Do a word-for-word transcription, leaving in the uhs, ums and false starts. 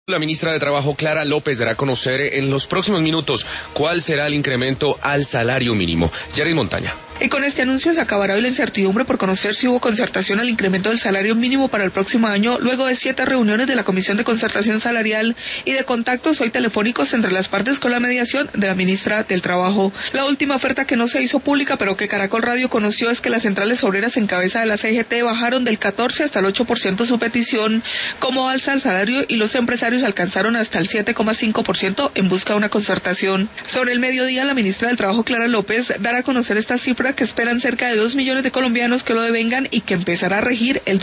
La ministra de Trabajo, Clara López, dará a conocer en los próximos minutos cuál será el incremento al salario mínimo. Jerry Montaña. Y con este anuncio se acabará hoy la incertidumbre por conocer si hubo concertación al incremento del salario mínimo para el próximo año, luego de siete reuniones de la Comisión de Concertación Salarial y de contactos hoy telefónicos entre las partes con la mediación de la ministra del Trabajo. La última oferta que no se hizo pública, pero que Caracol Radio conoció, es que las centrales obreras en cabeza de la C G T bajaron del catorce hasta el ocho por ciento su petición como alza al salario, y los empresarios alcanzaron hasta el siete coma cinco por ciento en busca de una concertación. Sobre el mediodía, la ministra del Trabajo, Clara López, dará a conocer esta cifra que esperan cerca de dos millones de colombianos que lo devengan y que empezará a regir el